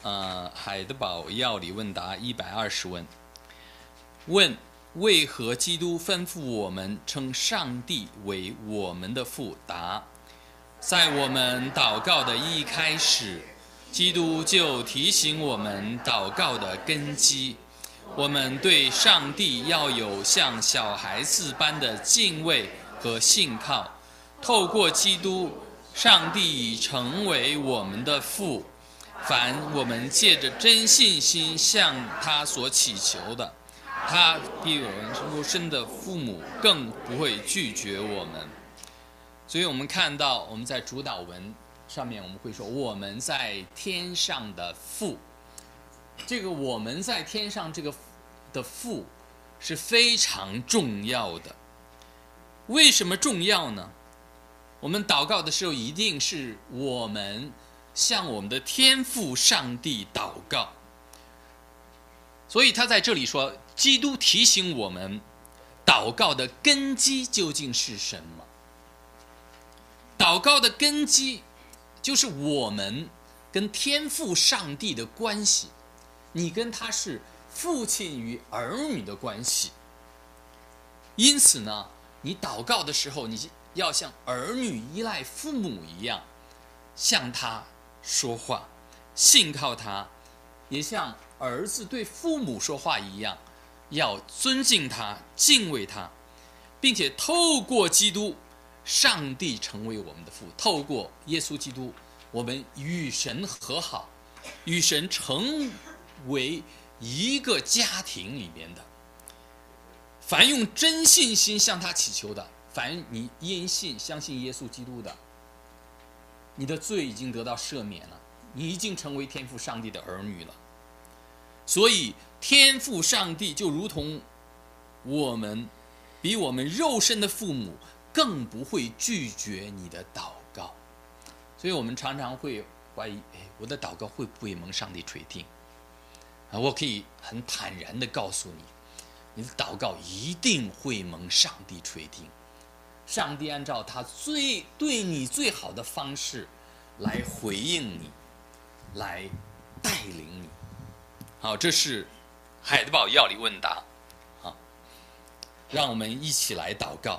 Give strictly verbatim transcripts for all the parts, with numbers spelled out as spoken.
呃海德堡药理问答一百二十问，问为何基督吩咐我们称上帝为我们的父？答：在我们祷告的一开始，基督就提醒我们祷告的根基。我们对上帝要有像小孩子般的敬畏和信靠。透过基督，上帝已成为我们的父。凡我们借着真信心向他所祈求的，他比我们肉身的父母更不会拒绝我们。所以我们看到，我们在主导文上面我们会说我们在天上的父，这个我们在天上这个的父是非常重要的。为什么重要呢？我们祷告的时候一定是我们向我们的天父上帝祷告。所以他在这里说，基督提醒我们祷告的根基究竟是什么。祷告的根基就是我们跟天父上帝的关系，你跟他是父亲与儿女的关系。因此呢，你祷告的时候，你要像儿女依赖父母一样向他说话，信靠他，也像儿子对父母说话一样，要尊敬他，敬畏他，并且透过基督，上帝成为我们的父，透过耶稣基督，我们与神和好，与神成为一个家庭里面的。凡用真信心向他祈求的，凡你因信相信耶稣基督的，你的罪已经得到赦免了，你已经成为天父上帝的儿女了。所以天父上帝就如同我们比我们肉身的父母更不会拒绝你的祷告。所以我们常常会怀疑，哎，我的祷告会不会蒙上帝垂听？啊，我可以很坦然地告诉你，你的祷告一定会蒙上帝垂听。上帝按照他最对你最好的方式来回应你，来带领你。好，这是海德堡药理问答。好，让我们一起来祷告。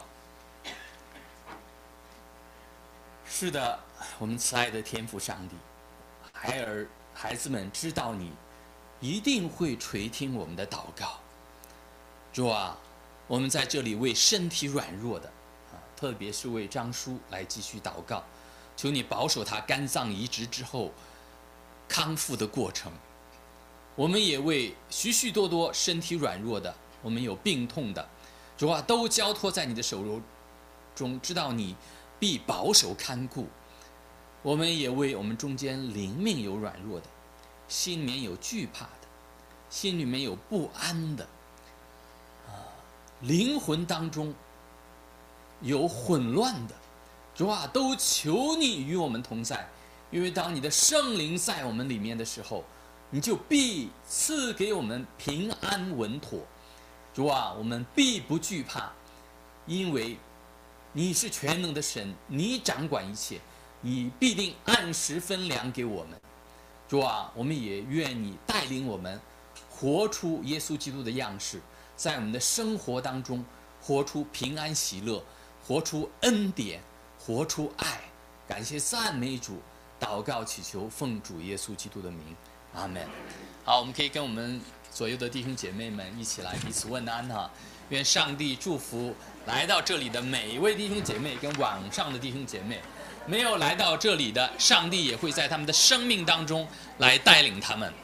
是的，我们慈爱的天父上帝，孩儿孩子们知道你一定会垂听我们的祷告。主啊，我们在这里为身体软弱的，特别是为张叔来继续祷告，求你保守他肝脏移植之后康复的过程。我们也为许许多多身体软弱的，我们有病痛的，主啊，都交托在你的手中，知道你必保守看顾。我们也为我们中间灵命有软弱的，心里面有惧怕的，心里面有不安的，啊，灵魂当中有混乱的，主啊，都求你与我们同在。因为当你的圣灵在我们里面的时候，你就必赐给我们平安稳妥。主啊，我们必不惧怕，因为你是全能的神，你掌管一切，你必定按时分粮给我们。主啊，我们也愿你带领我们活出耶稣基督的样式，在我们的生活当中活出平安喜乐，活出恩典，活出爱。感谢赞美主，祷告祈求奉主耶稣基督的名，阿们。好，我们可以跟我们左右的弟兄姐妹们一起来彼此问安哈。愿上帝祝福来到这里的每一位弟兄姐妹跟网上的弟兄姐妹，没有来到这里的，上帝也会在他们的生命当中来带领他们。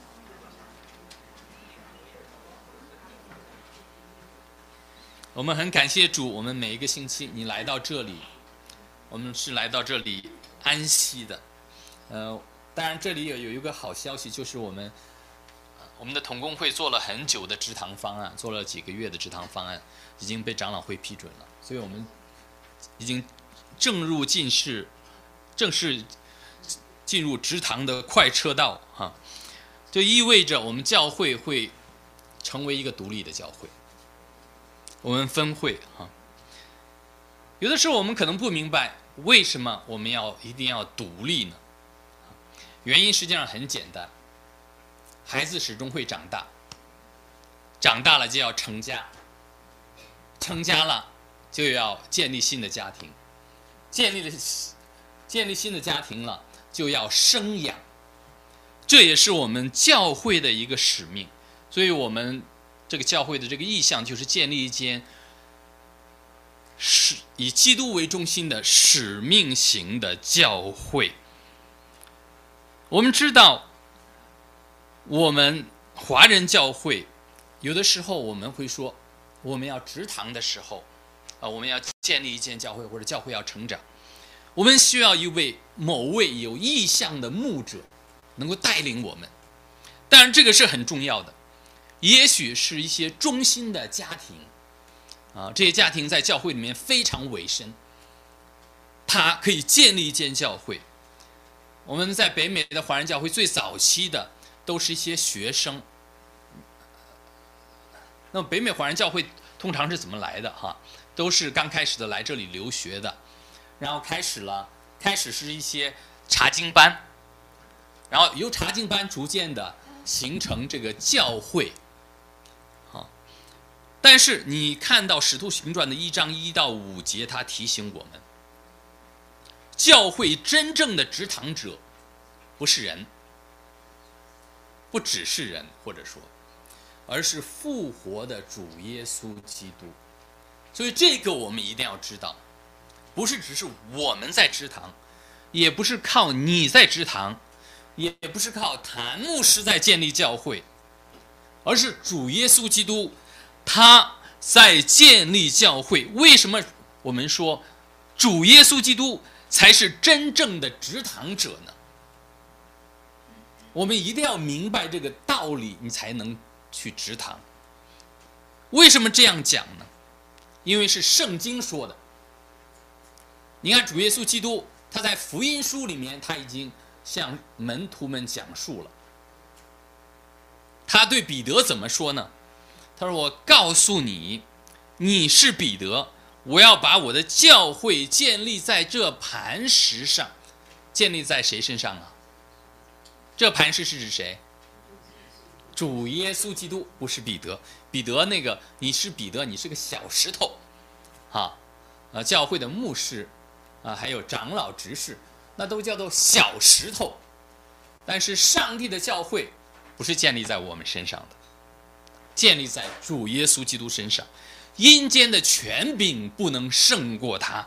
我们很感谢主，我们每一个星期你来到这里，我们是来到这里安息的。呃，当然这里有有一个好消息，就是我们我们的同工会做了很久的植堂方案，做了几个月的植堂方案，已经被长老会批准了，所以我们已经正入进士，正式进入植堂的快车道哈，就意味着我们教会会成为一个独立的教会。我们分会哈，有的时候我们可能不明白为什么我们要一定要独立呢？原因实际上很简单， 孩子始终会长大，长大了就要成家，成家了就要建立新的家庭，建立了建立新的家庭了就要生养，这也是我们教会的一个使命。所以我们这个教会的这个意向就是建立一间是以基督为中心的使命型的教会。我们知道我们华人教会有的时候我们会说，我们要植堂的时候啊，我们要建立一间教会，或者教会要成长，我们需要一位某位有意向的牧者能够带领我们。当然这个是很重要的，也许是一些中心的家庭啊，这些家庭在教会里面非常委身，他可以建立一间教会。我们在北美的华人教会最早期的都是一些学生，那么北美华人教会通常是怎么来的哈？都是刚开始的来这里留学的，然后开始了，开始是一些查经班，然后由查经班逐渐的形成这个教会。好，但是你看到《使徒行传》的一章一到五节，他提醒我们，教会真正的植堂者不是人，不只是人，或者说而是复活的主耶稣基督。所以这个我们一定要知道，不是只是我们在植堂，也不是靠你在植堂，也不是靠谭牧师在建立教会，而是主耶稣基督他在建立教会。为什么我们说主耶稣基督才是真正的植堂者呢？我们一定要明白这个道理，你才能去植堂。为什么这样讲呢？因为是圣经说的。你看主耶稣基督他在福音书里面，他已经向门徒们讲述了。他对彼得怎么说呢？他说，我告诉你，你是彼得，我要把我的教会建立在这磐石上。建立在谁身上啊？这磐石是指谁？主耶稣基督，不是彼得。彼得那个你是彼得，你是个小石头啊，呃，教会的牧师啊，还有长老执事，那都叫做小石头。但是上帝的教会不是建立在我们身上的，建立在主耶稣基督身上。阴间的权柄不能胜过他。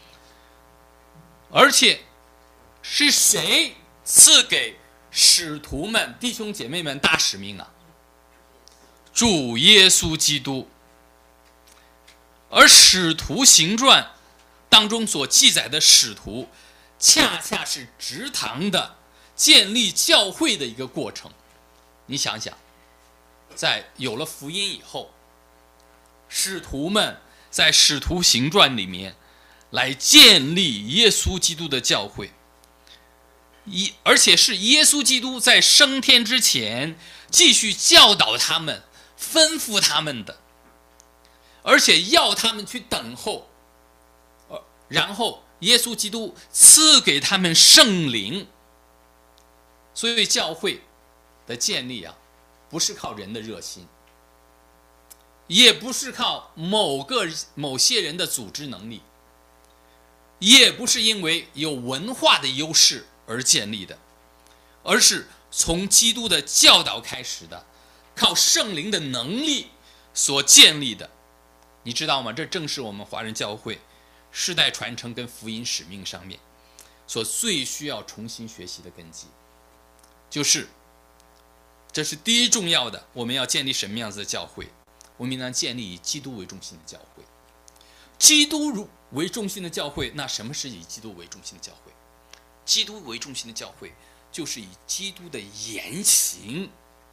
而且是谁赐给使徒们、弟兄姐妹们大使命啊？主耶稣基督。而使徒行传当中所记载的使徒，恰恰是植堂的、建立教会的一个过程。你想想，在有了福音以后，使徒们在使徒行传里面来建立耶稣基督的教会，而且是耶稣基督在升天之前继续教导他们、吩咐他们的，而且要他们去等候，然后耶稣基督赐给他们圣灵。所以教会的建立啊，不是靠人的热心，也不是靠某个某些人的组织能力，也不是因为有文化的优势而建立的，而是从基督的教导开始的，靠圣灵的能力所建立的。你知道吗？这正是我们华人教会世代传承跟福音使命上面所最需要重新学习的根基。就是这是第一重要的，我们要建立什么样子的教会？我们应当建立以基督为中心的教会。基督为中心的教会，那什么是以基督为中心的教会？基督为中心的教会，就是以基督的言行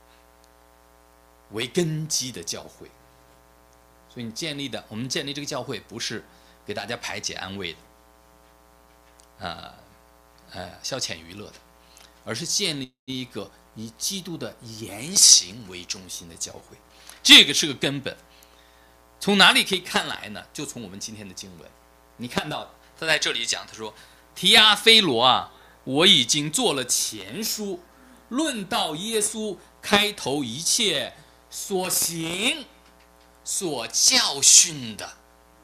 为根基的教会。所以你建立的，我们建立这个教会，不是给大家排解安慰的，呃呃消遣娱乐的，而是建立一个以基督的言行为中心的教会。这个是个根本。从哪里可以看来呢？就从我们今天的经文，你看到他在这里讲，他说提阿非罗啊，我已经做了前书， 论到耶稣开头一切所行、所教训的。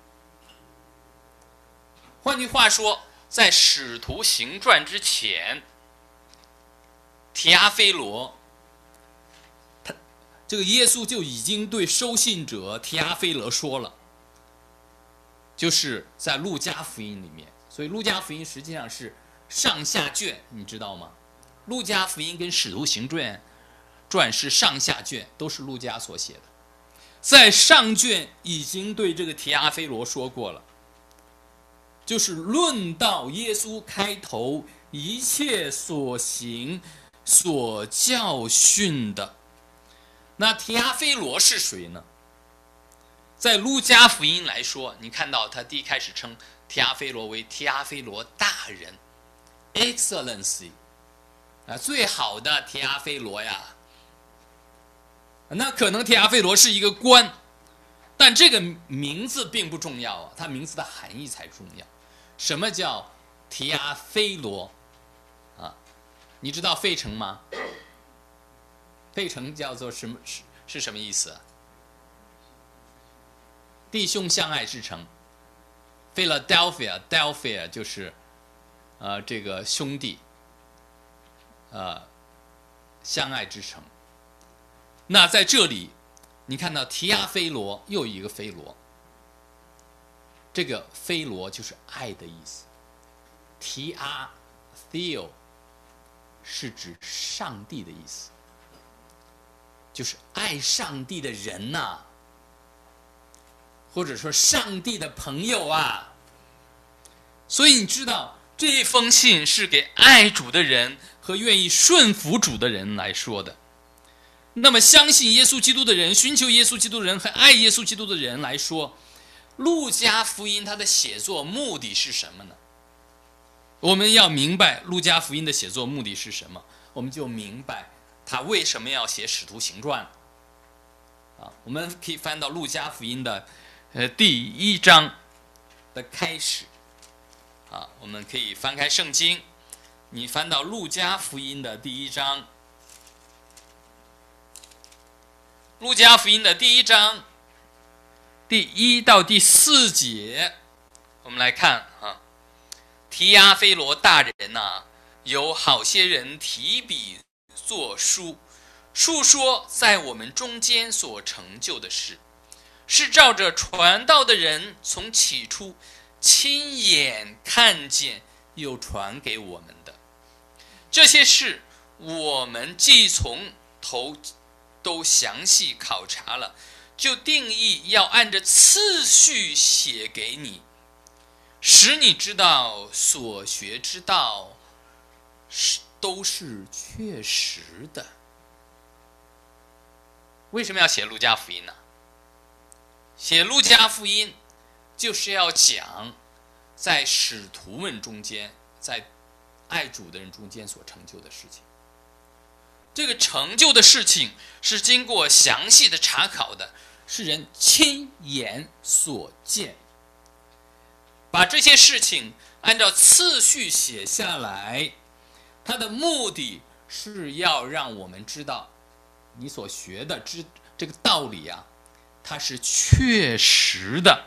换句话说，在使徒行传之前，提阿非罗，他这个耶稣就已经对收信者提阿非罗说了，就是在路加福音里面。所以路加福音实际上是上下卷，你知道吗？路加福音跟使徒行传传是上下卷，都是路加所写的。在上卷已经对这个提阿非罗说过了，就是论到耶稣开头一切所行所教训的。那提阿非罗是谁呢？在路加福音来说，你看到他第一开始称提阿非罗为提阿非罗大人 Excellency 啊，最好的提阿非罗呀。那可能提阿非罗是一个官，但这个名字并不重要啊，他名字的含义才重要。什么叫提阿非罗啊？你知道费城吗？费城叫做什么？是是什么意思？弟兄相爱之城。Philadelphia，Delphia 就是呃这个兄弟呃相爱之城。那在这里，你看到提阿非罗又一个非罗，这个非罗就是爱的意思。提阿 Theo 是指上帝的意思，就是爱上帝的人呐、啊，或者说上帝的朋友啊。所以你知道，这封信是给爱主的人和愿意顺服主的人来说的。那么相信耶稣基督的人，寻求耶稣基督的人和爱耶稣基督的人来说，路加福音它的写作目的是什么呢？我们要明白路加福音的写作目的是什么，我们就明白他为什么要写使徒行传啊。我们可以翻到路加福音的呃第一章的开始啊，我们可以翻开圣经，你翻到路加福音的第一章。路加福音的第一章第一到第四节，我们来看啊，提阿非罗大人呐、啊，有好些人提笔作书，述说在我们中间所成就的事，是照着传道的人从起初亲眼看见又传给我们的。这些事我们既从头都详细考察了，就定义要按着次序写给你，使你知道所学之道是都是确实的。为什么要写路加福音呢？写路加福音就是要讲在使徒们中间，在爱主的人中间所成就的事情。这个成就的事情是经过详细的查考的，是人亲眼所见。把这些事情按照次序写下来，它的目的是要让我们知道你所学的知这个道理啊，它是确实的，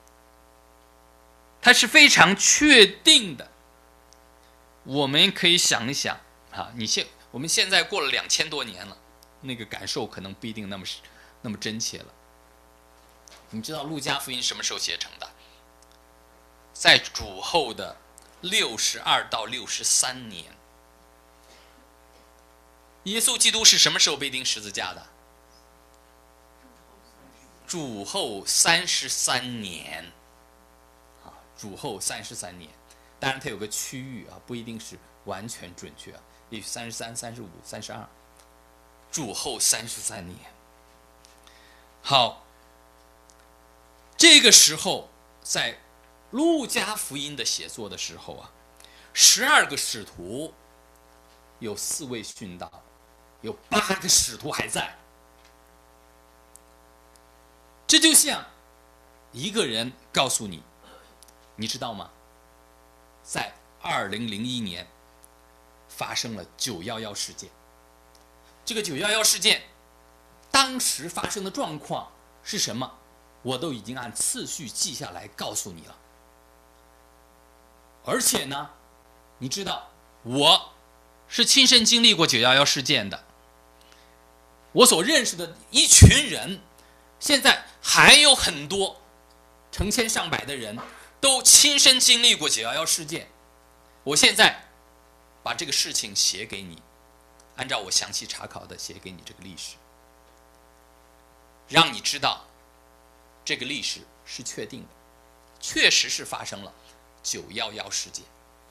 它是非常确定的。我们可以想一想啊，你现我们现在过了两千多年了，那个感受可能不一定那么那么真切了。你知道路加福音什么时候写成的？在主后的六十二到六十三年。耶稣基督是什么时候被钉十字架的？主后三十三年，啊，主后三十三年。当然它有个区域啊，不一定是完全准确啊，也许三十三、三十五、三十二，主后三十三年。好，这个时候在路加福音的写作的时候啊，十二个使徒有四位殉道，有八个使徒还在。这就像一个人告诉你，你知道吗？在二零零一年发生了九一一事件， 这个九一一事件当时发生的状况是什么，我都已经按次序记下来告诉你了。而且呢，你知道我是亲身经历过九一一事件的，我所认识的一群人，现在还有很多成千上百的人都亲身经历过九一一事件。我现在把这个事情写给你，按照我详细查考的写给你这个历史，让你知道这个历史是确定的，确实是发生了九一一事件。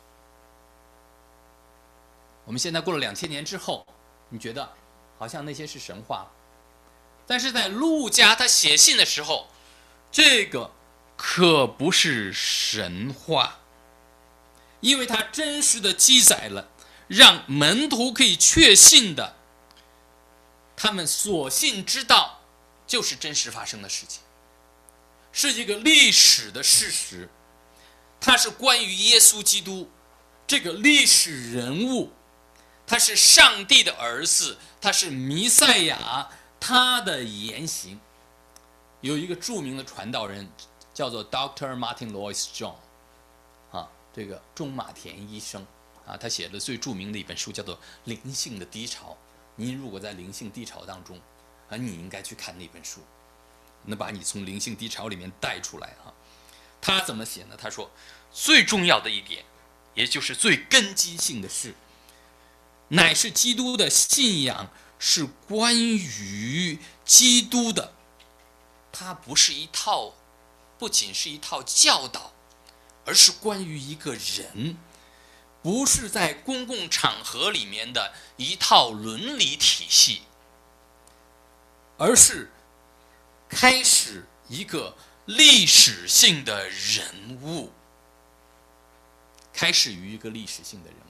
我们现在过了两千年之后，你觉得好像那些是神话了，但是在路加他写信的时候，这个可不是神话，因为他真实的记载了让门徒可以确信的，他们所信之道就是真实发生的事情，是一个历史的事实，它是关于耶稣基督这个历史人物，他是上帝的儿子，他是弥赛亚，他的言行。有一个著名的传道人叫做 Doctor Martin Lloyd Jones 啊，这个钟马田医生啊，他写的最著名的一本书叫做《灵性的低潮》。您如果在灵性低潮当中啊，你应该去看那本书，能把你从灵性低潮里面带出来啊。他怎么写呢？他说，最重要的一点，也就是最根基性的事，乃是基督的信仰是关于基督的，它不是一套，不仅是一套教导，而是关于一个人，不是在公共场合里面的一套伦理体系，而是开始一个历史性的人物，开始于一个历史性的人物。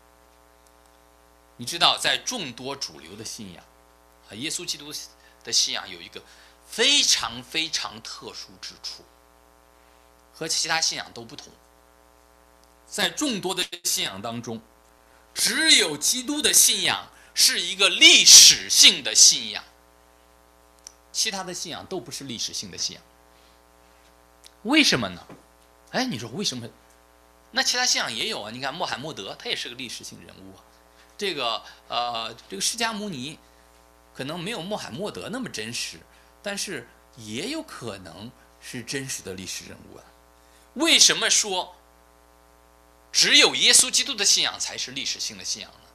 你知道，在众多主流的信仰啊，耶稣基督的信仰有一个非常非常特殊之处，和其他信仰都不同。在众多的信仰当中，只有基督的信仰是一个历史性的信仰，其他的信仰都不是历史性的信仰。为什么呢？哎，你说为什么？那其他信仰也有啊，你看穆罕默德，他也是个历史性人物啊。这个呃，这个释迦牟尼可能没有穆罕默德那么真实，但是也有可能是真实的历史人物啊。为什么说只有耶稣基督的信仰才是历史性的信仰呢？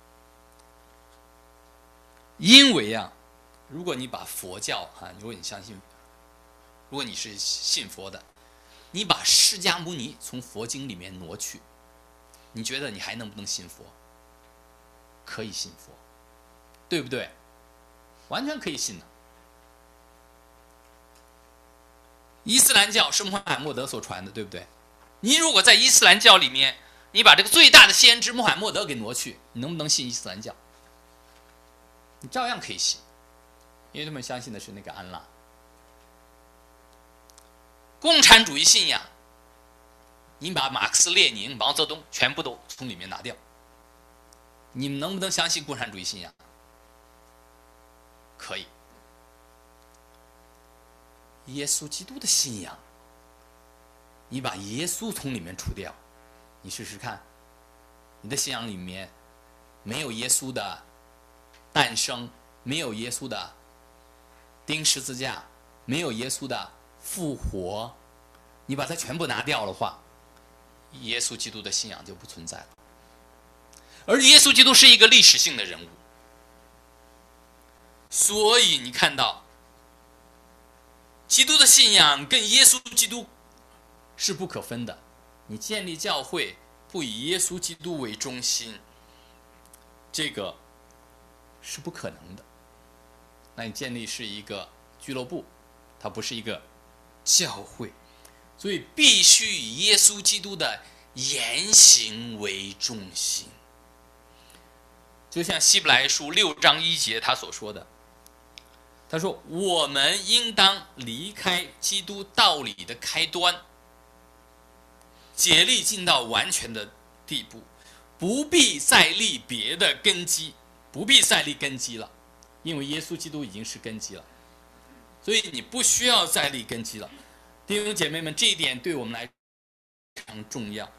因为啊，如果你把佛教啊，如果你相信，如果你是信佛的，你把释迦牟尼从佛经里面挪去，你觉得你还能不能信佛？可以信佛，对不对？完全可以信的。伊斯兰教是穆罕默德所传的，对不对？你如果在伊斯兰教里面，你把这个最大的先知穆罕默德给挪去，你能不能信伊斯兰教？你照样可以信，因为他们相信的是那个安拉。共产主义信仰，你把马克思列宁、毛泽东全部都从里面拿掉，你们能不能相信共产主义信仰？可以。耶稣基督的信仰，你把耶稣从里面除掉，你试试看，你的信仰里面没有耶稣的诞生，没有耶稣的钉十字架，没有耶稣的复活，你把它全部拿掉的话，耶稣基督的信仰就不存在了。而耶稣基督是一个历史性的人物，所以你看到基督的信仰跟耶稣基督是不可分的。你建立教会不以耶稣基督为中心，这个是不可能的。那你建立是一个俱乐部，它不是一个教会，所以必须以耶稣基督的言行为中心。就像希伯来书六章一节他所说的，他说我们应当离开基督道理的开端，竭力进到完全的地步，不必再立别的根基，不必再立根基了。 因为耶稣基督已经是根基了，所以你不需要再立根基了。弟兄姐妹们，这一点对我们来说非常重要。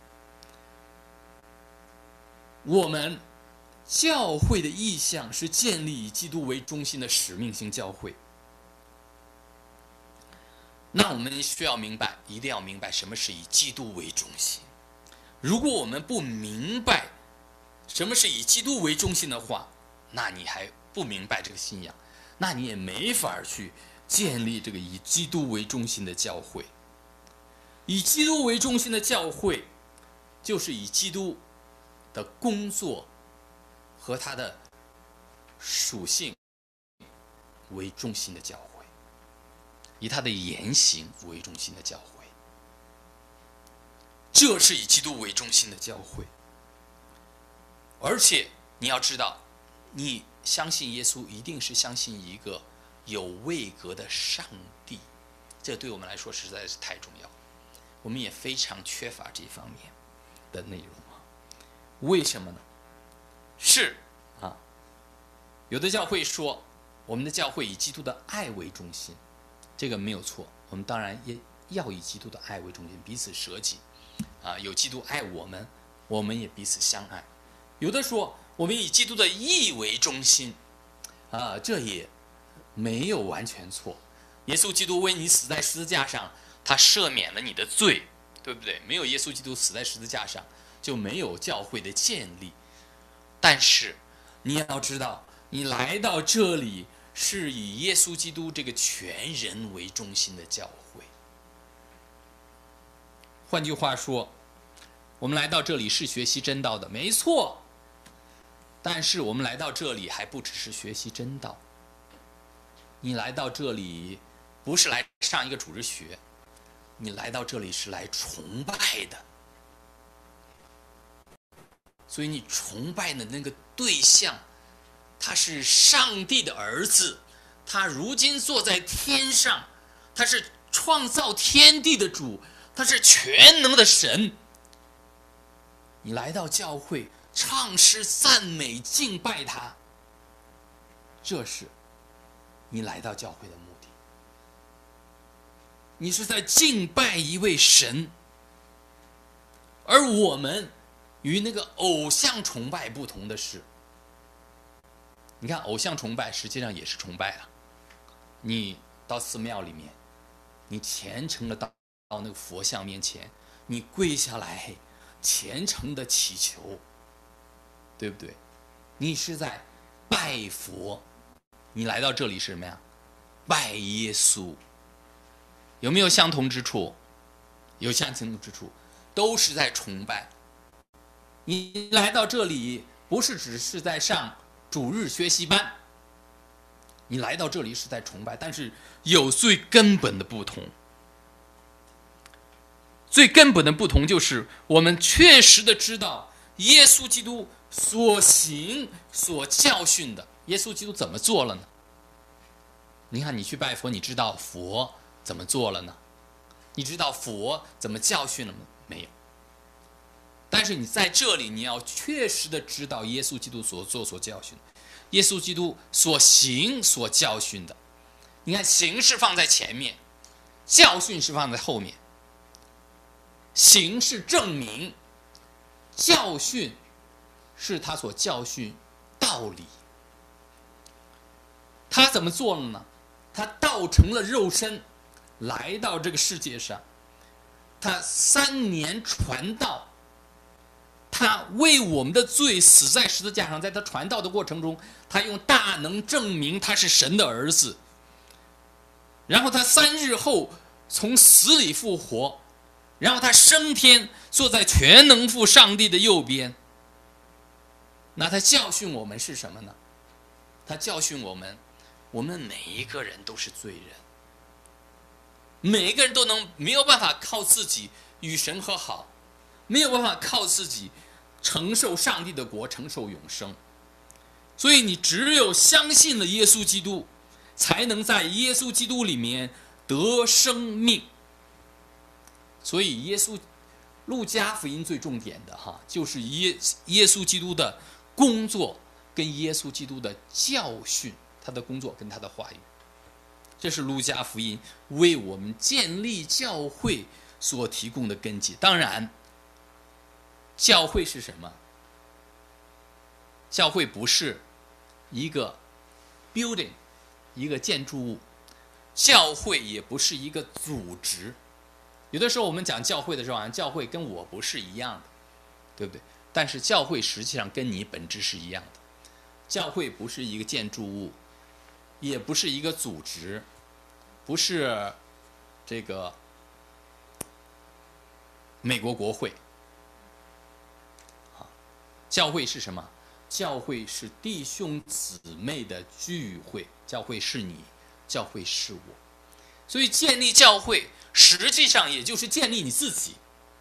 我们教会的意向是建立以基督为中心的使命性教会。那我们需要明白，一定要明白什么是以基督为中心。如果我们不明白什么是以基督为中心的话，那你还不明白这个信仰，那你也没法去建立这个以基督为中心的教会。以基督为中心的教会，就是以基督的工作和他的属性为中心的教会，以他的言行为中心的教会，这是以基督为中心的教会。而且你要知道，你相信耶稣一定是相信一个有位格的上帝，这对我们来说实在是太重要，我们也非常缺乏这方面的内容啊。为什么呢？是啊，有的教会说我们的教会以基督的爱为中心，这个没有错，我们当然也要以基督的爱为中心，彼此舍己啊，有基督爱我们，我们也彼此相爱。有的说我们以基督的义为中心啊，这也没有完全错。耶稣基督为你死在十字架上，他赦免了你的罪，对不对？没有耶稣基督死在十字架上，就没有教会的建立。但是你要知道，你来到这里是以耶稣基督这个全人为中心的教会。换句话说，我们来到这里是学习真道的，没错。但是我们来到这里还不只是学习真道，你来到这里不是来上一个主日学，你来到这里是来崇拜的。所以你崇拜的那个对象，他是上帝的儿子，他如今坐在天上，他是创造天地的主，他是全能的神。你来到教会唱诗赞美敬拜他，这是你来到教会的目的。你是在敬拜一位神。而我们与那个偶像崇拜不同的是，你看偶像崇拜实际上也是崇拜啊。你到寺庙里面，你虔诚的到到那个佛像面前，你跪下来虔诚的祈求，对不对？你是在拜佛。你来到这里是什么呀？拜耶稣。有没有相同之处？有相同之处，都是在崇拜。你来到这里不是只是在上主日学习班，你来到这里是在崇拜，但是有最根本的不同。最根本的不同就是我们确实的知道耶稣基督所行所教训的。耶稣基督怎么做了呢？你看你去拜佛，你知道佛怎么做了呢？你知道佛怎么教训了吗？没有。但是你在这里，你要确实的知道耶稣基督所做所教训，耶稣基督所行所教训的。你看行是放在前面，教训是放在后面。行是证明，教训是他所教训道理。他怎么做了呢？他道成了肉身，来到这个世界上，他三年传道，他为我们的罪死在十字架上。在他传道的过程中，他用大能证明他是神的儿子。然后他三日后从死里复活，然后他升天，坐在全能父上帝的右边。那他教训我们是什么呢？他教训我们，我们每一个人都是罪人，每一个人都能没有办法靠自己与神和好，没有办法靠自己承受上帝的国，承受永生。所以你只有相信了耶稣基督，才能在耶稣基督里面得生命。所以耶稣路加福音最重点的哈，就是耶耶稣基督的工作跟耶稣基督的教训，他的工作跟他的话语。这是路加福音为我们建立教会所提供的根基。当然，教会是什么？教会不是一个 building， 一个建筑物，教会也不是一个组织。有的时候我们讲教会的时候，好像教会跟我不是一样的，对不对？但是教会实际上跟你本质是一样的。教会不是一个建筑物，也不是一个组织，不是这个美国国会。教会是什么？教会是弟兄姊妹的聚会，教会是你，教会是我。所以建立教会实际上也就是建立你自己。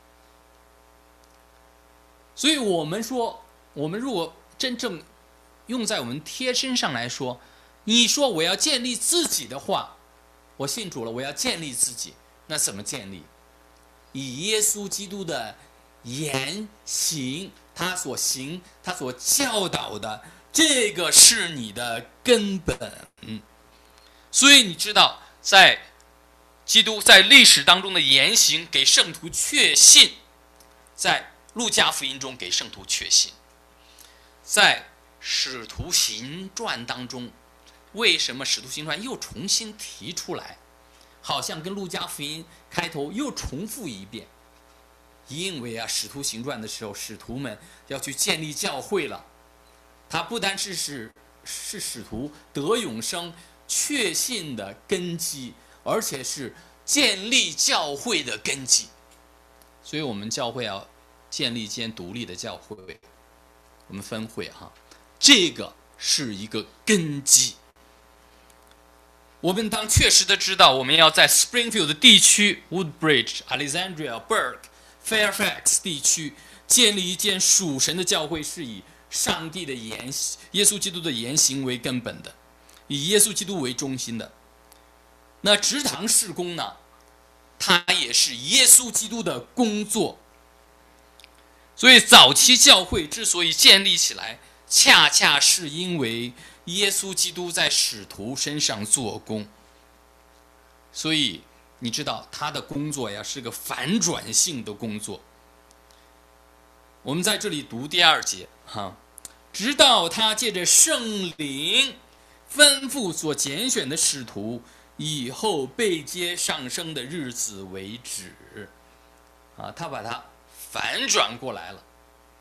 所以我们说，我们如果真正用在我们贴身上来说，你说我要建立自己的话，我信主了，我要建立自己，那怎么建立？以耶稣基督的言行，他所行，他所教导的，这个是你的根本。所以你知道，在基督在历史当中的言行给圣徒确信，在路加福音中给圣徒确信，在使徒行传当中，为什么使徒行传又重新提出来，好像跟路加福音开头又重复一遍？因为啊，使徒行传的时候，使徒们要去建立教会了，他不单是使是使徒得永生确信的根基，而且是建立教会的根基。所以我们教会要建立一间独立的教会，我们分会哈，这个是一个根基。我们当确实的知道，我们要在 Springfield 地区、Woodbridge、Alexandria、Burke、Fairfax 地区建立一间属神的教会，是以上帝的言、耶稣基督的言行为根本的，以耶稣基督为中心的。那职堂事工呢，它也是耶稣基督的工作。所以早期教会之所以建立起来，恰恰是因为耶稣基督在使徒身上做工。所以你知道他的工作呀，是个反转性的工作。我们在这里读第二节哈，直到他借着圣灵吩咐所拣选的使徒以后被接上升的日子为止。啊，他把它反转过来了。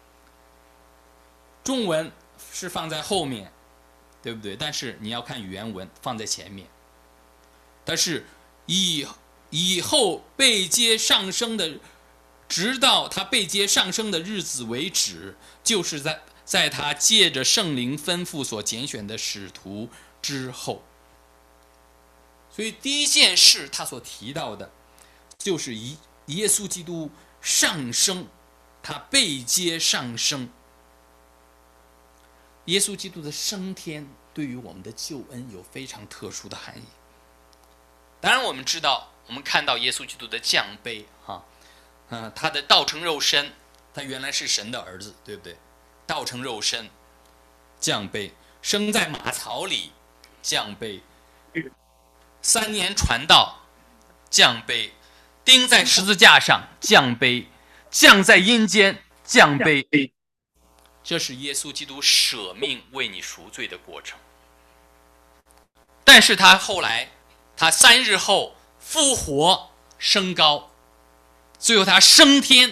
中文是放在后面，对不对？但是你要看原文，放在前面。但是以以后被接上升的，直到他被接上升的日子为止，就是在在他借着圣灵吩咐所拣选的使徒之后。所以第一件事他所提到的，就是耶稣基督上升，他被接上升。耶稣基督的升天对于我们的救恩有非常特殊的含义。当然我们知道，我们看到耶稣基督的降卑哈，嗯，他的道成肉身，他原来是神的儿子，对不对？道成肉身，降卑，生在马槽里，降卑，三年传道，降卑，钉在十字架上，降卑，降在阴间，降卑。这是耶稣基督舍命为你赎罪的过程。但是他后来，他三日后复活升高，最后他升天，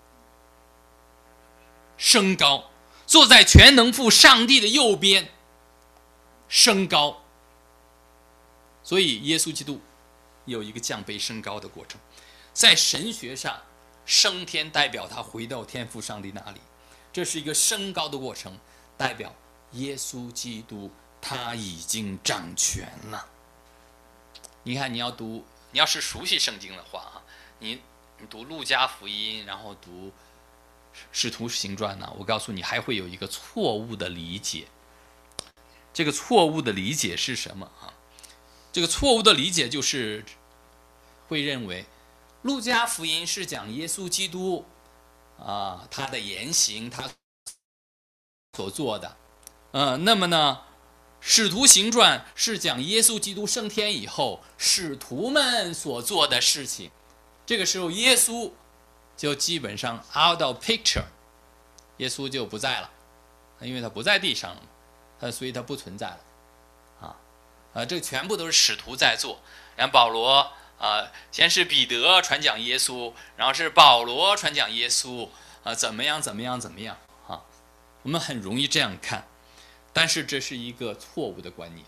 升高，坐在全能父上帝的右边，升高。所以耶稣基督有一个降卑升高的过程。在神学上，升天代表他回到天父上帝那里，这是一个升高的过程，代表耶稣基督他已经掌权了。你看，你要读，你要是熟悉圣经的话啊，你你读路加福音，然后读使徒行传呢，我告诉你还会有一个错误的理解。这个错误的理解是什么啊？这个错误的理解就是会认为路加福音是讲耶稣基督啊，他的言行，他所做的， 呃，那么呢，使徒行传是讲耶稣基督升天以后使徒们所做的事情。这个时候耶稣就基本上 out of picture， 耶稣就不在了，因为他不在地上了，他所以他不存在了啊。呃，这全部都是使徒在做。然后保罗啊、呃，先是彼得传讲耶稣，然后是保罗传讲耶稣啊、呃，怎么样怎么样怎么样啊？我们很容易这样看。但是这是一个错误的观念，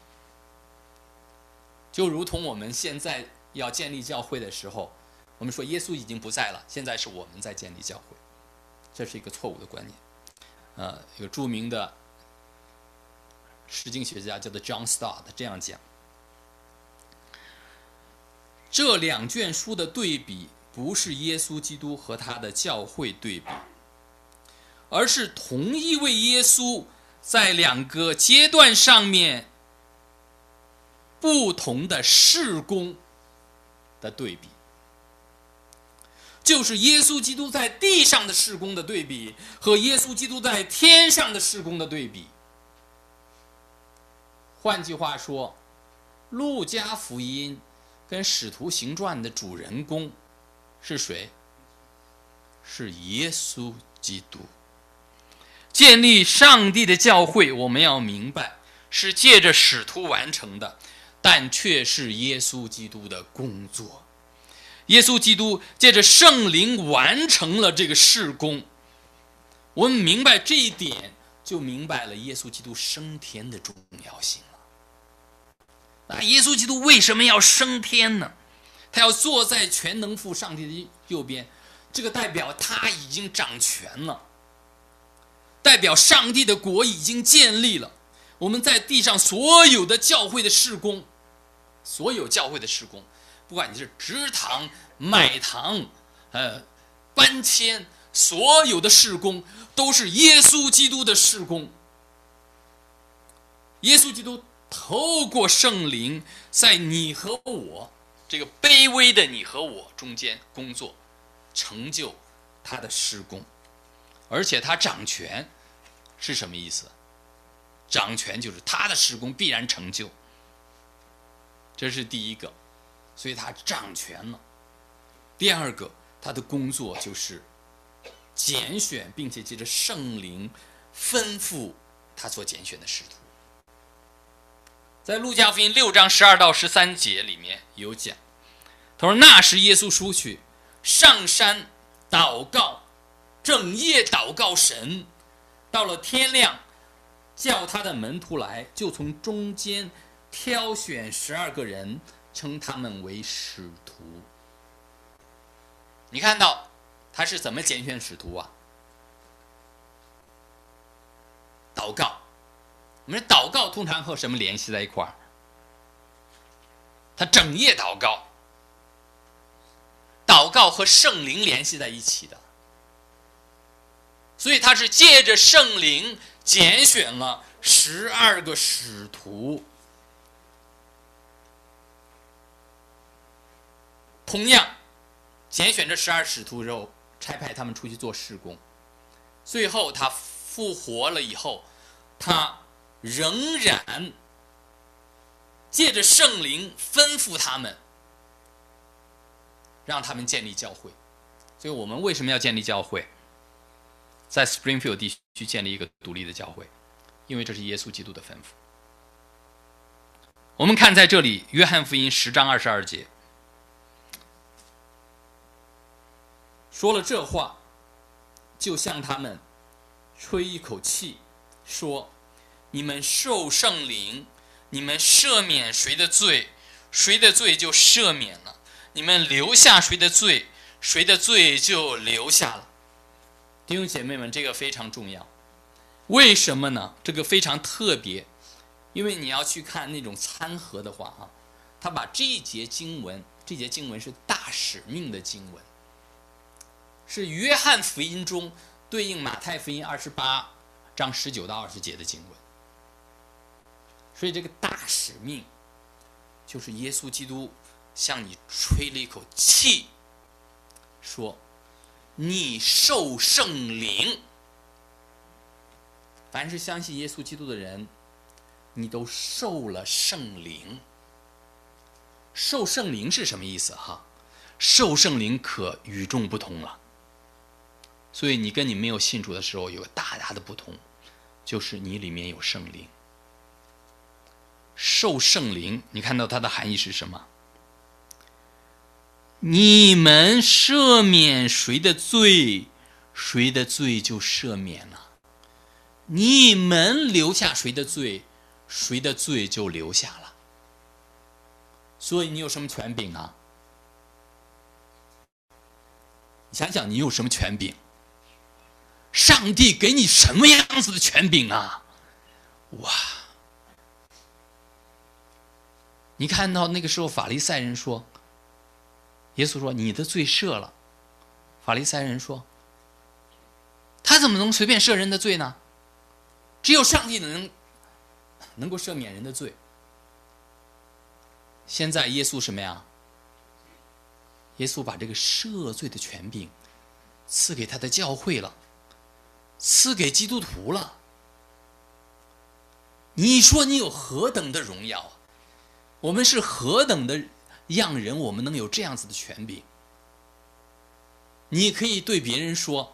就如同我们现在要建立教会的时候，我们说耶稣已经不在了，现在是我们在建立教会，这是一个错误的观念。呃，有著名的诗经学家叫做 John Stott 这样讲：这两卷书的对比不是耶稣基督和他的教会对比，而是同一位耶稣在两个阶段上面不同的事工的对比，就是耶稣基督在地上的事工的对比和耶稣基督在天上的事工的对比。换句话说，路加福音跟使徒行传的主人公是谁？是耶稣基督。建立上帝的教会，我们要明白是借着使徒完成的，但却是耶稣基督的工作。耶稣基督借着圣灵完成了这个事工。我们明白这一点，就明白了耶稣基督升天的重要性了。那耶稣基督为什么要升天呢？他要坐在全能父上帝的右边，这个代表他已经掌权了，代表上帝的国已经建立了。我们在地上所有的教会的事工，所有教会的事工，不管你是植堂、买堂、呃搬迁，所有的事工都是耶稣基督的事工。耶稣基督透过圣灵，在你和我这个卑微的你和我中间工作，成就他的事工。而且他掌权是什么意思？掌权就是他的事工必然成就，这是第一个，所以他掌权了。第二个，他的工作就是拣选，并且借着圣灵吩咐他所拣选的使徒。在路加福音六章十二到十三节里面有讲，他说那时耶稣出去上山祷告，整夜祷告神，到了天亮，叫他的门徒来，就从中间挑选十二个人，称他们为使徒。你看到他是怎么拣选使徒啊？祷告。我们祷告通常和什么联系在一块儿？他整夜祷告，祷告和圣灵联系在一起的，所以他是借着圣灵拣选了十二个使徒。同样，拣选这十二使徒之后，差派他们出去做事工。最后他复活了以后，他仍然借着圣灵吩咐他们，让他们建立教会。所以我们为什么要建立教会？在 Springfield 地区建立一个独立的教会，因为这是耶稣基督的吩咐。我们看在这里，约翰福音十章二十二节说了这话，就向他们吹一口气，说：你们受圣灵，你们赦免谁的罪，谁的罪就赦免了；你们留下谁的罪，谁的罪就留下了。弟兄姐妹们，这个非常重要。为什么呢？这个非常特别，因为你要去看那种参合的话啊，他把这一节经文，这节经文是大使命的经文，是约翰福音中对应马太福音二十八章十九到二十节的经文。所以这个大使命就是耶稣基督向你吹了一口气，说你受圣灵。 凡是相信耶稣基督的人，你都受了圣灵。受圣灵是什么意思哈？受圣灵可与众不同了。所以你跟你没有信主的时候有个大大的不同，就是你里面有圣灵。受圣灵，你看到它的含义是什么？你们赦免谁的罪，谁的罪就赦免了；你们留下谁的罪，谁的罪就留下了。所以你有什么权柄啊？你想想，你有什么权柄？上帝给你什么样子的权柄啊？哇！你看到那个时候法利赛人说，耶稣说你的罪赦了。法利赛人说，他怎么能随便赦人的罪呢？只有上帝能能够赦免人的罪。现在耶稣什么呀？耶稣把这个赦罪的权柄赐给他的教会了，赐给基督徒了。你说你有何等的荣耀啊？我们是何等的样人，我们能有这样子的权柄？你可以对别人说，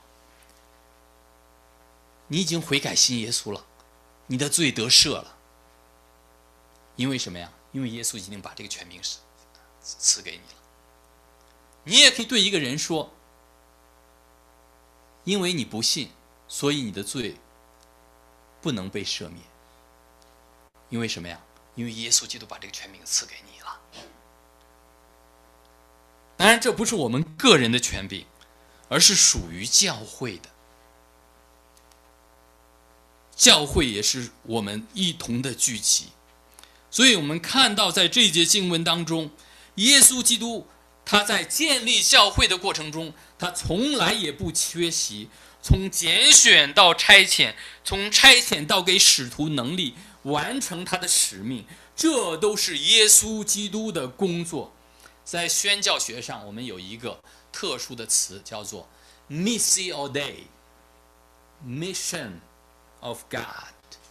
你已经悔改信耶稣了，你的罪得赦了。因为什么呀？因为耶稣已经把这个权柄赐给你了。你也可以对一个人说，因为你不信，所以你的罪不能被赦免。因为什么呀？因为耶稣基督把这个权柄赐给你了。当然这不是我们个人的权柄，而是属于教会的。教会也是我们一同的聚集。所以我们看到在这一节经文当中，耶稣基督他在建立教会的过程中，他从来也不缺席，从拣选到差遣，从差遣到给使徒能力完成他的使命，这都是耶稣基督的工作。在宣教学上，我们有一个特殊的词叫做 Missio Dei Mission of God，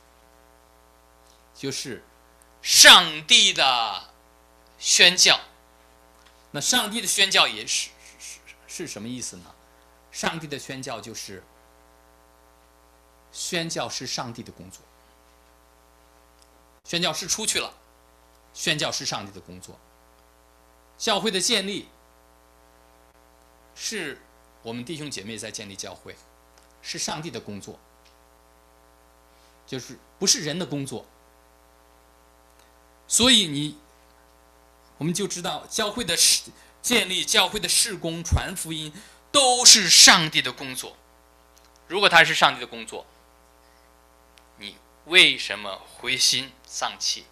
就是上帝的宣教。那上帝的宣教也是 是, 是什么意思呢？上帝的宣教就是宣教是上帝的工作。宣教士出去了，宣教是上帝的工作。教会的建立是我们弟兄姐妹在建立教会，是上帝的工作，就是不是人的工作。所以你我们就知道教会的建立、教会的事工、传福音都是上帝的工作。如果它是上帝的工作，你为什么灰心丧气？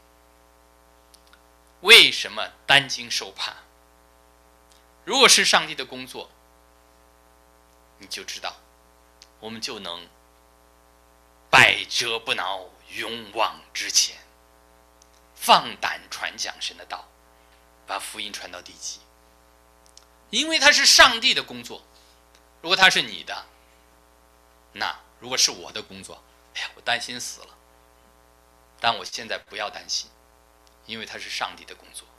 为什么担惊受怕？如果是上帝的工作，你就知道我们就能百折不挠，勇往直前，放胆传讲神的道，把福音传到地极。因为它是上帝的工作。如果它是你的，那如果是我的工作，哎呀，我担心死了。但我现在不要担心，因为它是上帝的工作。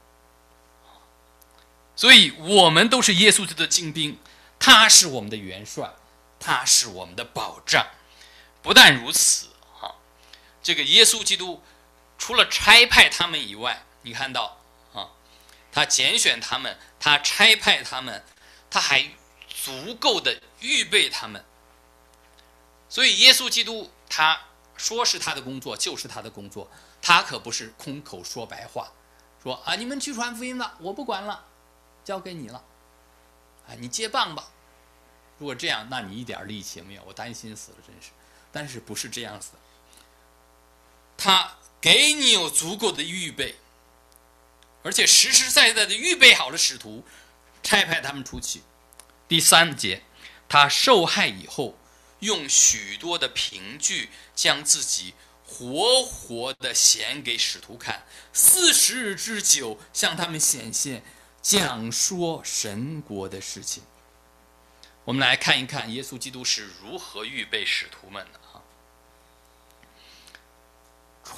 所以我们都是耶稣基督的精兵，他是我们的元帅，他是我们的保障。不但如此，这个耶稣基督除了差派他们以外，你看到啊，他拣选他们，他差派他们，他还足够的预备他们。所以耶稣基督他说是他的工作，就是他的工作，他可不是空口说白话，说啊你们去传福音吧，我不管了，交给你了，啊你接棒吧。如果这样，那你一点力气也没有，我担心死了，真是。但是不是这样子的，他给你有足够的预备，而且实实在在的预备好了使徒，差派他们出去。第三节，他受害以后，用许多的凭据将自己活活的显给使徒看，四十日之久向他们显现，讲说神国的事情。我们来看一看耶稣基督是如何预备使徒们的啊。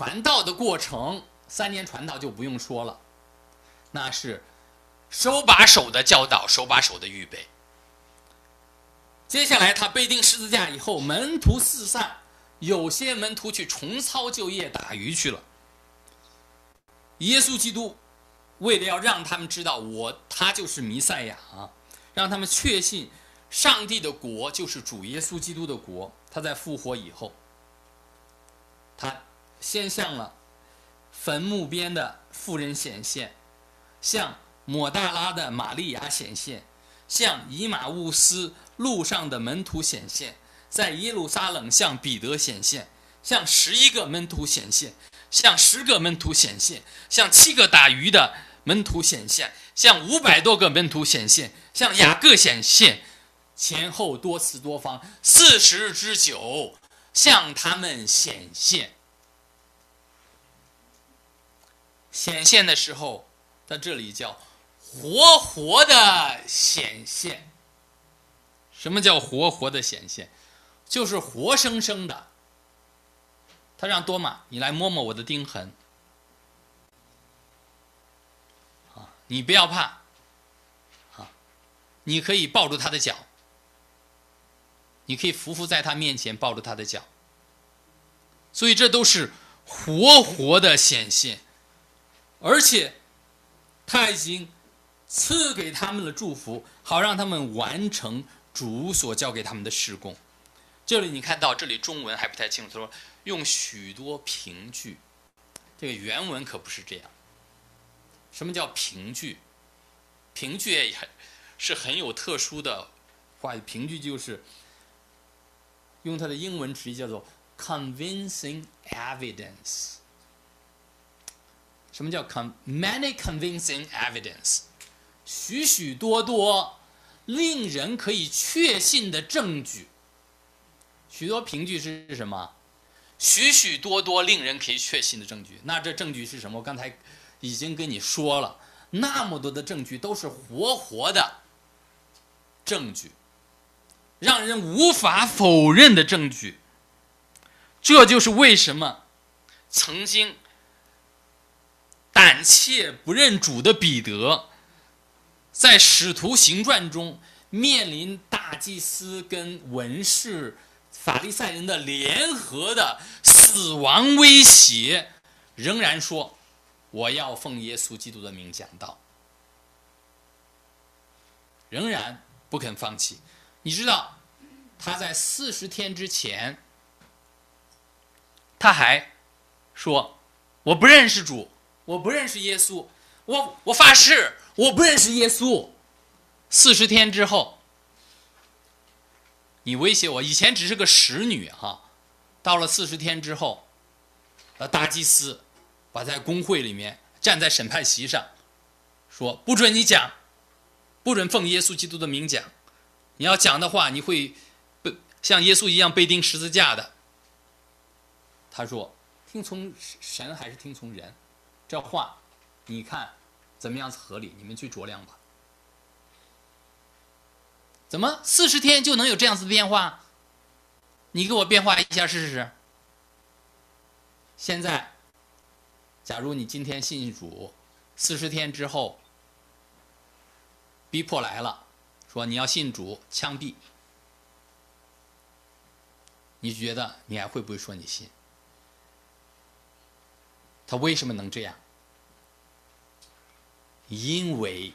传道的过程，三年传道就不用说了，那是手把手的教导，手把手的预备。接下来他被钉十字架以后，门徒四散，有些门徒去重操旧业，打鱼去了。耶稣基督为了要让他们知道我他就是弥赛亚，让他们确信上帝的国就是主耶稣基督的国，他在复活以后，他先向了坟墓边的妇人显现，向抹大拉的玛利亚显现，向以马忤斯路上的门徒显现，在耶路撒冷向彼得显现，向十一个门徒显现，向十个门徒显现，向七个打鱼的门徒显现，向五百多个门徒显现，向雅各显现，前后多次多方，四十日之久向他们显现。显现的时候，在这里叫活活的显现。什么叫活活的显现？就是活生生的。他让多马，你来摸摸我的钉痕，啊，你不要怕，啊，你可以抱住他的脚，你可以匍匐在他面前，抱住他的脚。所以这都是活活的显现，而且他已经赐给他们了祝福，好让他们完成主所交给他们的事工。这里你看到，这里中文还不太清楚，说用许多凭据，这个原文可不是这样。什么叫凭据？凭据也是很有特殊的话语，凭据就是用它的英文直译叫做 convincing evidence。什么叫 con many convincing evidence？ 许许多多令人可以确信的证据。许多凭据是什么？许许多多令人可以确信的证据。那这证据是什么？我刚才已经跟你说了，那么多的证据都是活活的证据，让人无法否认的证据。这就是为什么曾经胆怯不认主的彼得，在使徒行传中面临大祭司跟文士法利赛人的联合的死亡威胁，仍然说我要奉耶稣基督的名讲道，仍然不肯放弃。你知道他在四十天之前，他还说我不认识主，我不认识耶稣，我我发誓我不认识耶稣。四十天之后，你威胁我，以前只是个使女哈，到了四十天之后，大祭司把在公会里面站在审判席上，说不准你讲，不准奉耶稣基督的名讲，你要讲的话，你会像耶稣一样被钉十字架的。他说听从神还是听从人，这话你看怎么样合理，你们去酌量吧。怎么四十天就能有这样子的变化？你给我变化一下试试。现在假如你今天信主，四十天之后逼迫来了，说你要信主枪毙，你觉得你还会不会说你信？他为什么能这样？因为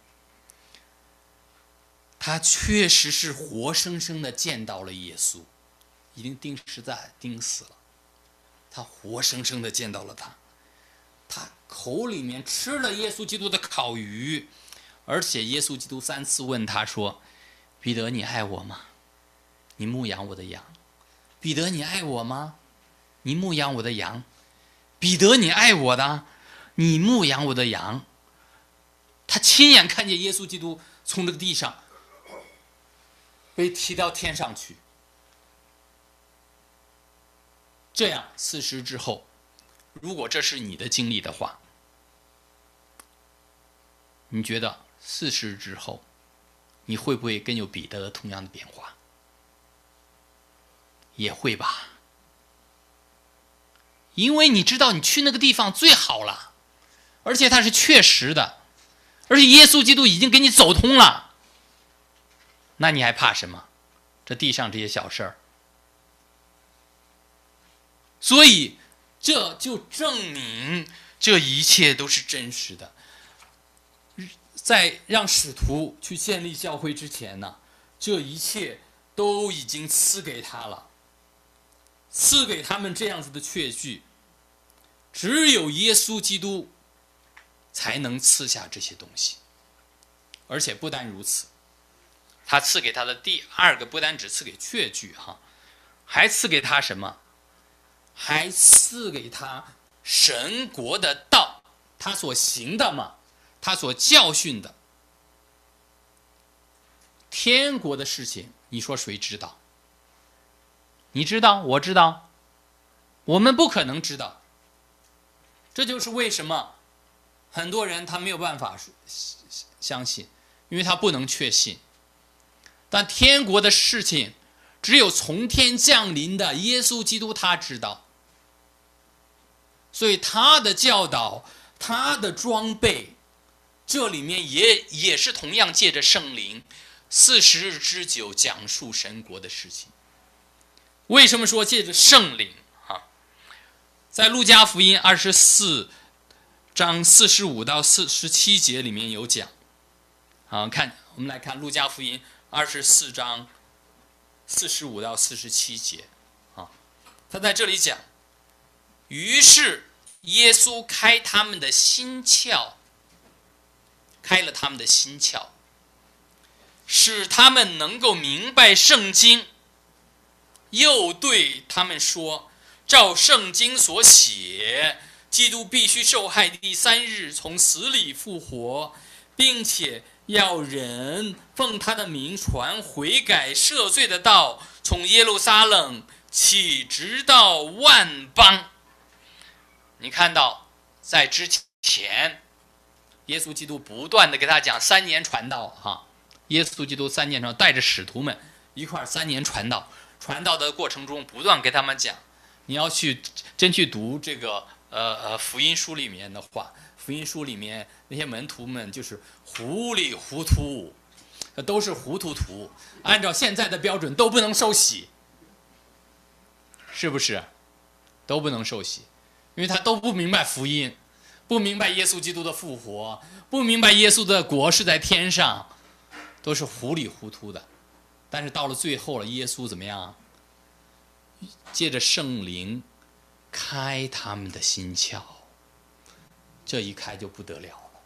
他确实是活生生的见到了耶稣，已经钉十字架钉死了，他活生生的见到了他，他口里面吃了耶稣基督的烤鱼，而且耶稣基督三次问他说，彼得你爱我吗？你牧养我的羊。彼得你爱我吗？你牧养我的羊。彼得你爱我的，你牧养我的羊。他亲眼看见耶稣基督从这个地上被提到天上去。这样四十之后，如果这是你的经历的话，你觉得四十之后你会不会跟有彼得同样的变化？也会吧。 因为你知道你去那个地方最好了，而且它是确实的，而且耶稣基督已经给你走通了，那你还怕什么？这地上这些小事儿。所以这就证明这一切都是真实的。在让使徒去建立教会之前呢，这一切都已经赐给他了，赐给他们这样子的确据。只有耶稣基督才能赐下这些东西。而且不单如此，他赐给他的第二个不单只赐给确据哈，还赐给他什么？还赐给他神国的道，他所行的嘛，他所教训的。天国的事情，你说谁知道？你知道，我知道，我们不可能知道。这就是为什么很多人他没有办法相信，因为他不能确信。但天国的事情，只有从天降临的耶稣基督他知道。所以他的教导，他的装备，这里面也也是同样借着圣灵四十日之久讲述神国的事情。为什么说借着圣灵啊？在路加福音二十四章四十五到四十七节里面有讲啊，看我们来看路加福音二十四章四十五到四十七节啊，他在这里讲，于是耶稣开他们的心窍，开了他们的心窍，使他们能够明白圣经，又对他们说，照圣经所写，基督必须受害，第三日从死里复活，并且要人奉他的名传悔改赦罪的道，从耶路撒冷起，直到万邦。你看到在之前耶稣基督不断的给他讲三年传道哈，耶稣基督三年传道，带着使徒们一块三年传道，传道的过程中不断给他们讲，你要去真去读这个呃呃福音书里面的话，福音书里面那些门徒们就是糊里糊涂，都是糊涂徒，按照现在的标准都不能受洗，是不是？都不能受洗，因为他都不明白福音，不明白耶稣基督的复活，不明白耶稣的国是在天上，都是糊里糊涂的。但是到了最后了，耶稣怎么样？借着圣灵开他们的心窍，这一开就不得了了。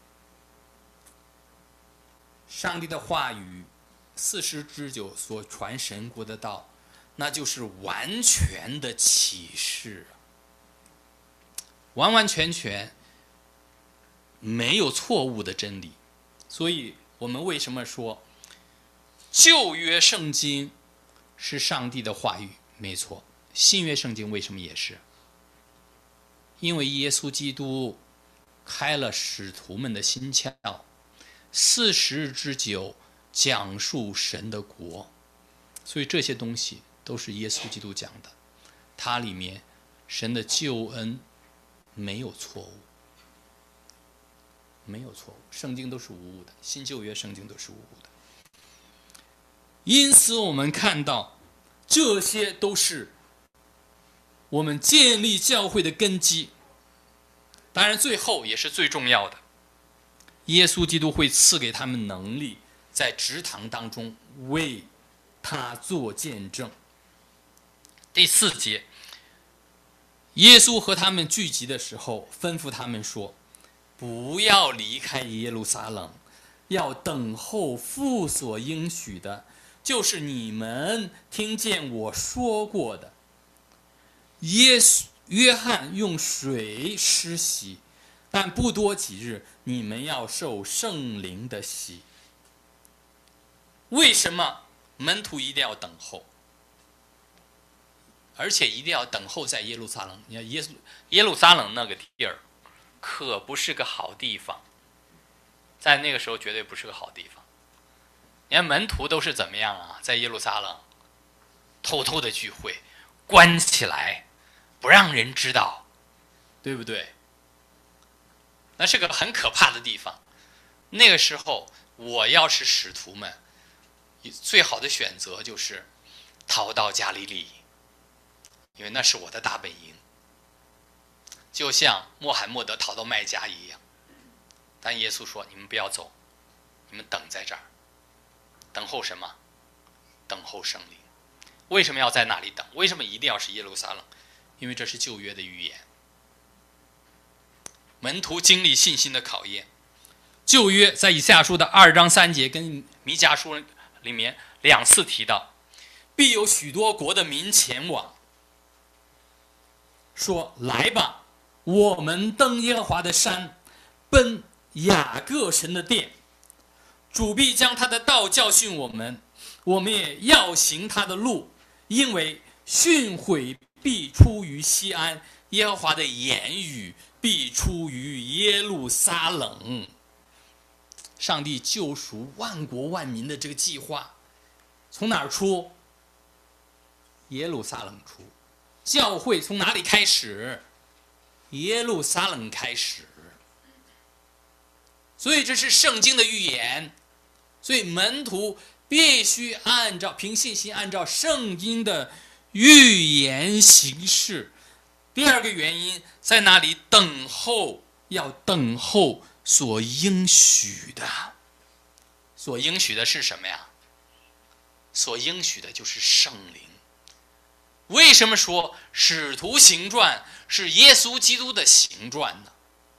上帝的话语四十之久所传神国的道，那就是完全的启示，完完全全没有错误的真理。所以我们为什么说旧约圣经是上帝的话语？没错，新约圣经为什么也是？因为耶稣基督开了使徒们的心窍，四十日之久讲述神的国，所以这些东西都是耶稣基督讲的，它里面神的救恩没有错误，没有错误，圣经都是无误的，新旧约圣经都是无误的。因此我们看到这些都是我们建立教会的根基。当然最后也是最重要的，耶稣基督会赐给他们能力，在职堂当中为他做见证。第四节，耶稣和他们聚集的时候，吩咐他们说，不要离开耶路撒冷，要等候父所应许的，就是你们听见我说过的。耶稣约翰用水施洗，但不多几日，你们要受圣灵的洗。为什么门徒一定要等候？而且一定要等候在耶路撒冷。你看耶稣耶路撒冷那个地儿，可不是个好地方，在那个时候绝对不是个好地方。你看门徒都是怎么样啊？在耶路撒冷偷偷的聚会，关起来，不让人知道， 对不对？那是个很可怕的地方。那个时候，我要是使徒们，最好的选择就是逃到加利利，因为那是我的大本营。就像穆罕默德逃到麦加一样。但耶稣说：“你们不要走，你们等在这儿，等候什么？等候圣灵。为什么要在那里等？为什么一定要是耶路撒冷？因为这是旧约的预言。门徒经历信心的考验。旧约在以赛亚书的二章三节跟弥迦书里面两次提到，必有许多国的民前往，说：来吧，我们登耶和华的山，奔雅各神的殿。主必将他的道教训我们，我们也要行他的路，因为训诲必出于西安，耶和华的言语必出于耶路撒冷。上帝救赎万国万民的这个计划从哪儿出？耶路撒冷出。教会从哪里开始？耶路撒冷开始。所以这是圣经的预言。所以门徒必须按照凭信心按照圣经的预言行事。第二个原因在哪里？等候，要等候所应许的。所应许的是什么呀？所应许的就是圣灵。为什么说使徒行传是耶稣基督的行传呢？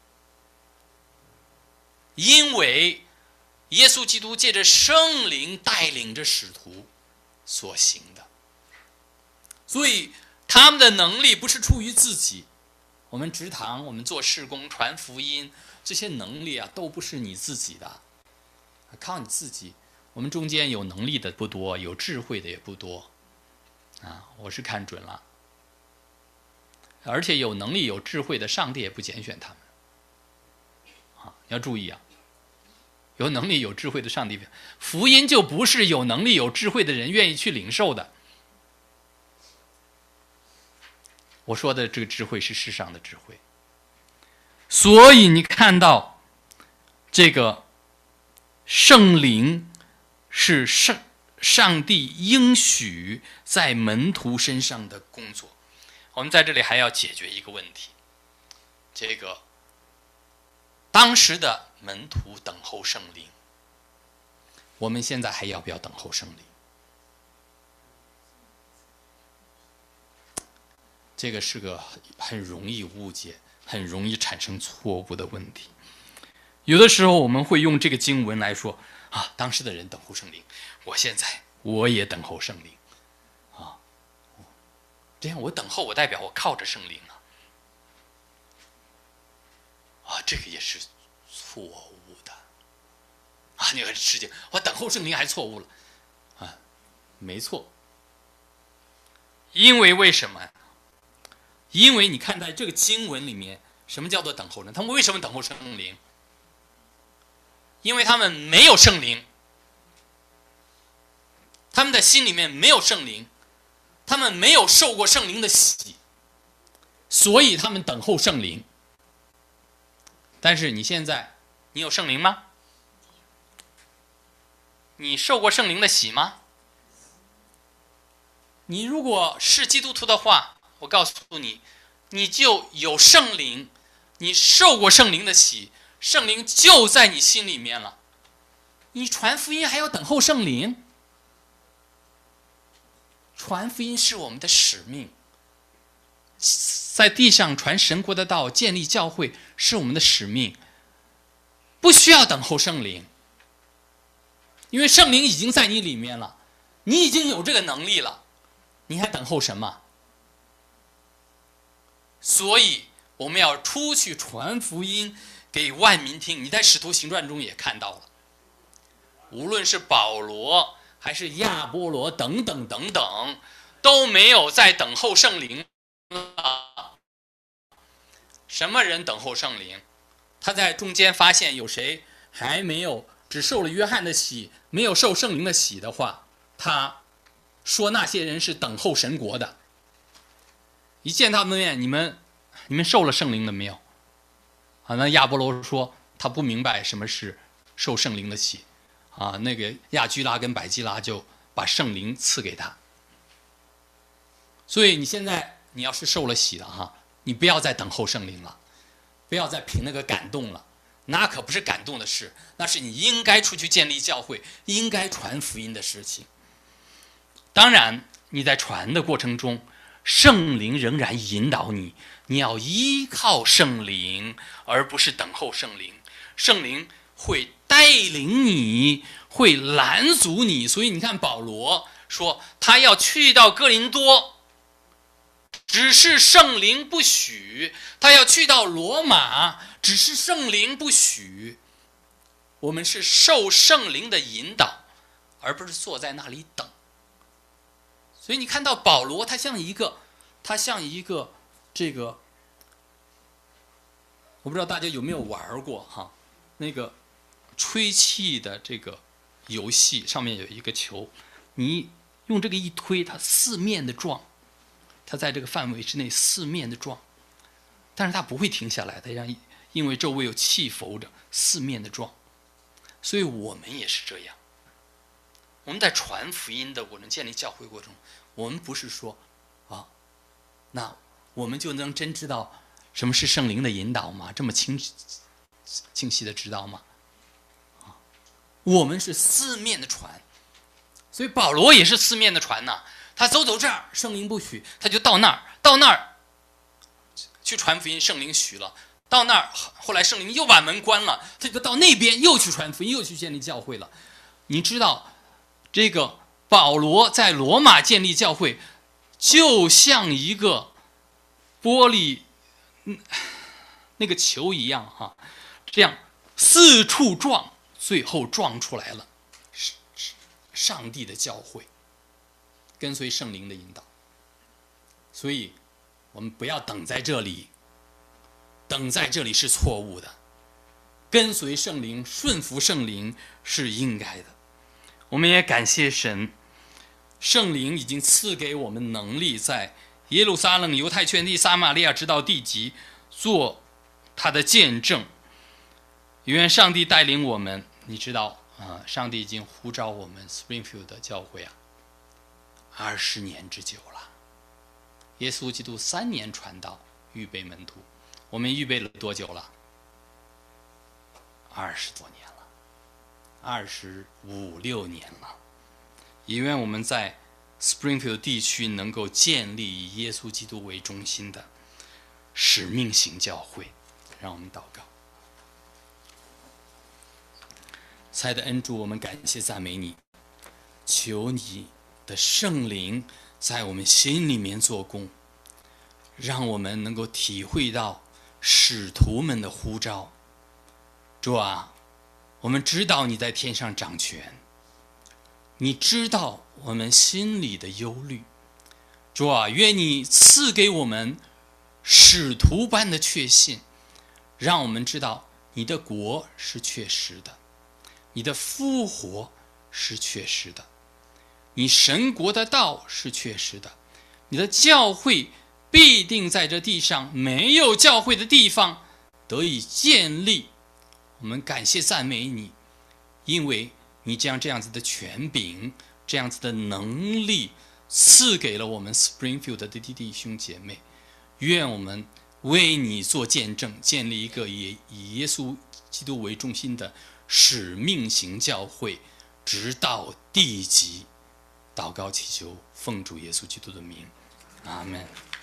因为耶稣基督借着圣灵带领着使徒所行的，所以他们的能力不是出于自己。我们职堂，我们做事工、传福音，这些能力啊，都不是你自己的，靠你自己。我们中间有能力的不多，有智慧的也不多，啊，我是看准了。而且有能力、有智慧的，上帝也不拣选他们。啊，要注意啊。有能力有智慧的上帝，福音就不是有能力有智慧的人愿意去领受的。我说的这个智慧是世上的智慧。所以你看到这个圣灵是上上帝应许在门徒身上的工作。我们在这里还要解决一个问题，这个当时的门徒等候圣灵，我们现在还要不要等候圣灵？这个是个很容易误解、很容易产生错误的问题。有的时候我们会用这个经文来说啊，当时的人等候圣灵，我现在我也等候圣灵啊，这样我等候，我代表我靠着圣灵啊，啊，这个也是错误的啊！你很吃惊，我等候圣灵还错误了啊？没错，因为为什么？因为你看在这个经文里面，什么叫做等候呢？他们为什么等候圣灵？因为他们没有圣灵，他们的心里面没有圣灵，他们没有受过圣灵的洗，所以他们等候圣灵。但是你现在，你有圣灵吗？你受过圣灵的洗吗？你如果是基督徒的话，我告诉你，你就有圣灵，你受过圣灵的洗，圣灵就在你心里面了。你传福音还要等候圣灵？传福音是我们的使命，在地上传神国的道，建立教会是我们的使命，不需要等候圣灵，因为圣灵已经在你里面了，你已经有这个能力了，你还等候什么？所以我们要出去传福音给万民听。你在使徒行传中也看到了，无论是保罗还是亚波罗等等等等，都没有在等候圣灵。什么人等候圣灵？他在中间发现有谁还没有，只受了约翰的洗，没有受圣灵的洗的话，他说那些人是等候神国的。一见他们面，你们你们受了圣灵了没有？啊，那亚波罗说他不明白什么是受圣灵的洗，啊，那个亚居拉跟百基拉就把圣灵赐给他。所以你现在你要是受了洗了哈，你不要再等候圣灵了，不要再凭那个感动了，那可不是感动的事，那是你应该出去建立教会，应该传福音的事情。当然你在传的过程中，圣灵仍然引导你，你要依靠圣灵，而不是等候圣灵。圣灵会带领你，会拦阻你。所以你看保罗说他要去到哥林多，只是圣灵不许；他要去到罗马，只是圣灵不许。我们是受圣灵的引导，而不是坐在那里等。所以你看到保罗，他像一个，他像一个这个，我不知道大家有没有玩过哈，那个吹气的这个游戏，上面有一个球，你用这个一推，它四面的撞，它在这个范围之内四面的撞，但是它不会停下来，它让因为周围有气浮着，四面的撞。所以我们也是这样。我们在传福音的过程、建立教会过程中，我们不是说啊，那我们就能真知道什么是圣灵的引导吗？这么清清晰的知道吗？啊，我们是四面的传，所以保罗也是四面的传呐。他走走这儿，圣灵不许，他就到那儿，到那儿去传福音，圣灵许了。到那儿，后来圣灵又把门关了，他就到那边又去传福音，又去建立教会了。你知道，这个保罗在罗马建立教会，就像一个玻璃、嗯、那个球一样哈，这样四处撞，最后撞出来了上帝的教会，跟随圣灵的引导。所以我们不要等在这里，等在这里是错误的，跟随圣灵、顺服圣灵是应该的。我们也感谢神，圣灵已经赐给我们能力，在耶路撒冷、犹太全地、撒玛利亚直到地极做他的见证。愿上帝带领我们。你知道啊，上帝已经呼召我们 Springfield 的教会啊，二十年之久了。耶稣基督三年传道，预备门徒，我们预备了多久了？二十多年了，二十五六年了。也愿我们在 Springfield 地区能够建立以耶稣基督为中心的使命型教会。让我们祷告。亲爱的恩主，我们感谢赞美你，求你的圣灵在我们心里面做工，让我们能够体会到使徒们的呼召。主啊，我们知道你在天上掌权，你知道我们心里的忧虑。主啊，愿你赐给我们使徒般的确信，让我们知道你的国是确实的，你的复活是确实的，你神国的道是确实的，你的教会必定在这地上没有教会的地方得以建立。我们感谢赞美你，因为你将这样子的权柄、这样子的能力赐给了我们 Springfield 的弟兄姐妹。愿我们为你做见证，建立一个以以耶稣基督为中心的使命型教会，直到地极。祷告祈求，奉主耶稣基督的名，阿们。